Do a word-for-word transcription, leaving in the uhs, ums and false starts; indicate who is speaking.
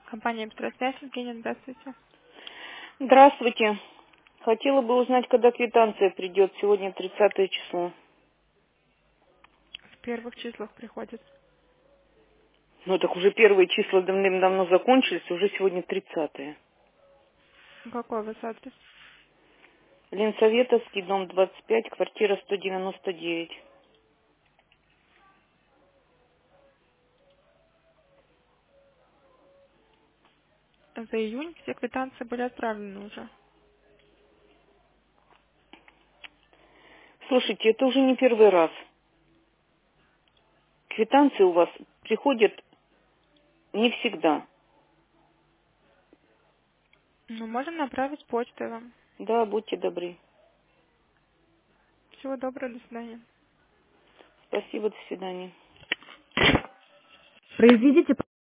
Speaker 1: Компания «Петросвязь», Евгения, здравствуйте.
Speaker 2: Здравствуйте. Хотела бы узнать, когда квитанция придет. Сегодня тридцатое число.
Speaker 1: В первых числах приходит.
Speaker 2: Ну так уже первые числа давным-давно закончились, уже сегодня тридцатое.
Speaker 1: Какой у вас адрес?
Speaker 2: Ленсоветовский, дом двадцать пять, квартира сто девяносто девять.
Speaker 1: За июнь все квитанции были отправлены уже.
Speaker 2: Слушайте, это уже не первый раз. Квитанции у вас приходят не всегда.
Speaker 1: Ну, можем направить почтой вам.
Speaker 2: Да, будьте добры.
Speaker 1: Всего доброго, до свидания.
Speaker 2: Спасибо, до свидания.
Speaker 1: Произведите